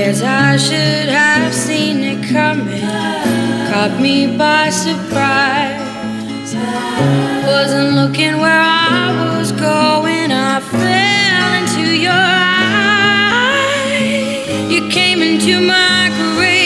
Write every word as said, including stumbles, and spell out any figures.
Guess I should have seen it coming. Caught me by surprise. Wasn't looking where I was going. I fell into your eyes. You came into my grave.